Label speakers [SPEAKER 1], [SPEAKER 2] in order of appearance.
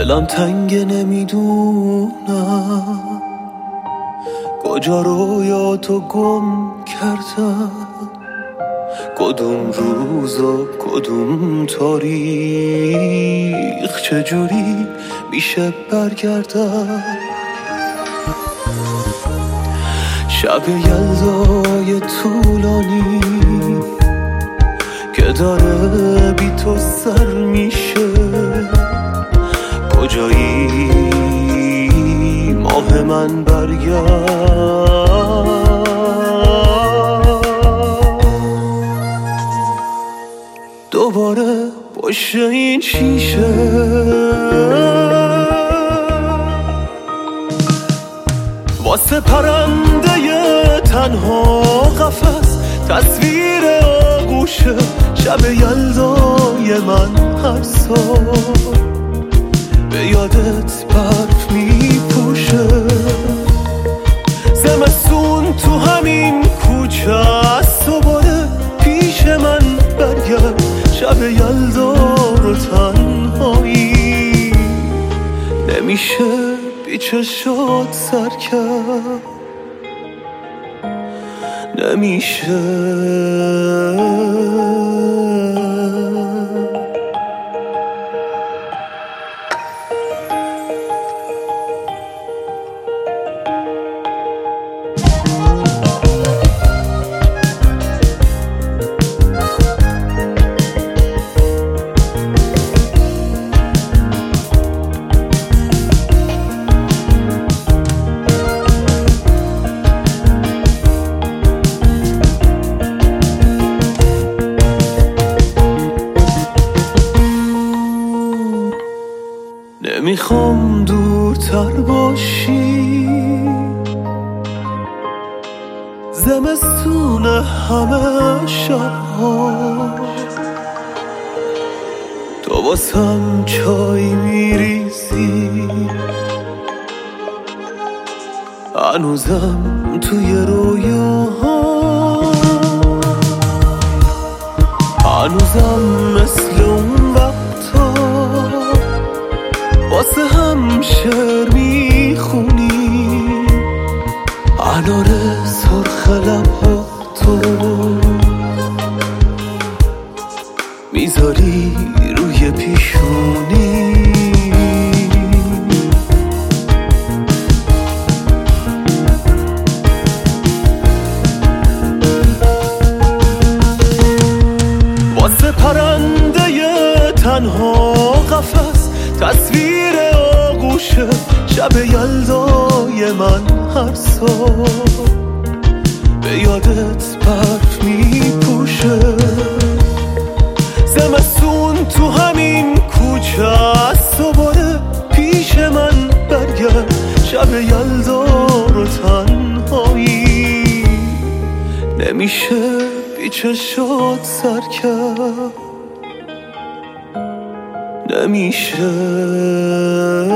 [SPEAKER 1] دلم تنگه نمیدونم کجا رویاتو گم کردم، کدوم روز و کدوم تاریخ چجوری میشه برگردم. شب یلدای طولانی که داره بی تو سر میشه، کجایی ماه من برگرد. دوباره پشت این شیشه واسه پرنده تنها قفس تصویر آغوشه. شب یلدای من هر سال به یادت برف میپوشه. زمستون تو همین کوچه است، دوباره پیش من برگرد. شب یلدا رو تنهایی نمیشه بی چشات سر کرد، نمیشه. نمیخوام دورتر باشی، زمستون همه شبها تو واسم چای میریزی. هنوزم توی رویاها، هنوزم مثل اون وقتا واسه هم شعر میخونی. انار سرخ لبها تو میذاری روی پیشونی. واسه پرنده تنها قفس تصویر آغوشه. شب یلدای من هر سال به یادت برف میپوشه. زمستون تو همین کوچه است، دوباره پیش من برگرد. شب یلدا رو تنهایی نمیشه بی چشات سر کرد، نمیشه.